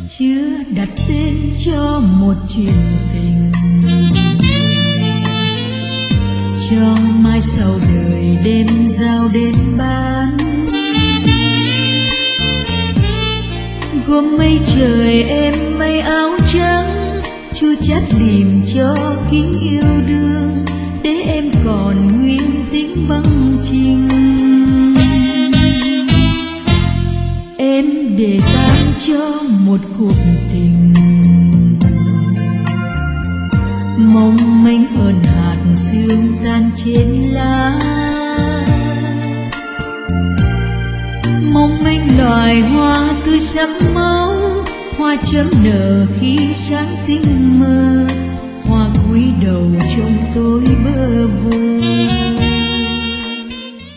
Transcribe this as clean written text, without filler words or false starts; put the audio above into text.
chưa đặt tên cho một chuyện tình, cho mai sau đời đêm giao đến bán. Gom mây trời em mây áo trắng, chua chát liềm cho kính yêu đương, để em còn nguyên tiếng băng chinh. Em để tang cho một cuộc tình mong manh hơn hạt sương tan trên lá, mong manh loài hoa tươi sẫm máu, hoa chớm nở khi sáng tinh mơ, hoa cúi đầu trong tối bơ vơ.